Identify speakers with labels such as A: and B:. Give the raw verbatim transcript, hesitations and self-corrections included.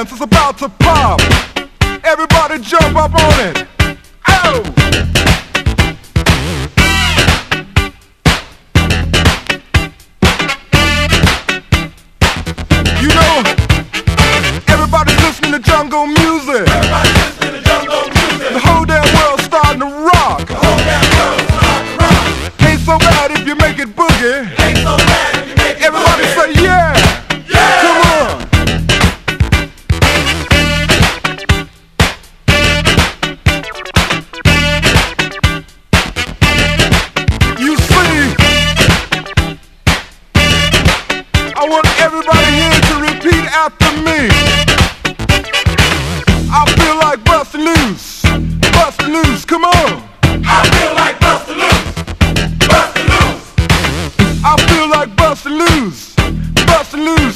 A: dance is about to pop. Everybody jump up on it. Oh! You know, everybody's listening to jungle music.
B: Everybody's listening to jungle music.
A: The whole damn world's starting to rock.
B: The whole damn world's starting to rock.
A: Ain't so bad if you make it boogie.
B: Ain't so bad if you make it
A: Everybody
B: boogie.
A: say yeah.
B: Yeah.
A: Come on. You see, I want everybody here to repeat after me. I feel like busting loose, busting loose, come on.
B: I feel like